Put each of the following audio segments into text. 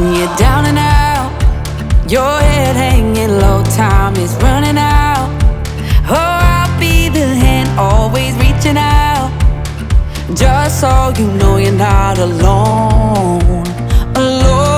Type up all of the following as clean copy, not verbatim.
You're down and out, your head hanging low, time is running out. Oh, I'll be the hand always reaching out, just so you know you're not alone, alone.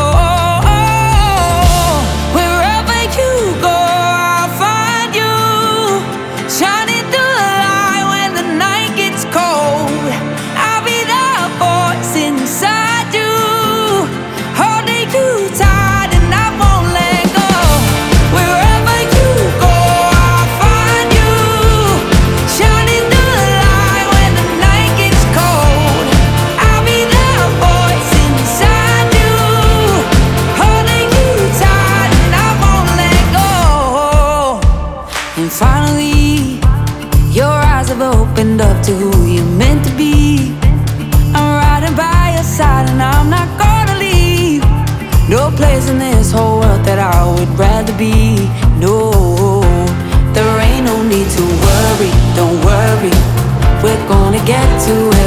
Wherever you go, I'll find you, shining through the light when the night gets cold. I'll be the voice inside you, holding you tight and I won't let go. Wherever you go, I'll find you, shining through the light when the night gets cold. I'll be the voice inside you, holding you tight and I won't let go. And finally, your eyes have opened up to who you're meant to be. I'm riding by your side and I'm not gonna leave. No place in this whole world that I would rather be. No, there ain't no need to worry, don't worry, we're gonna get to it.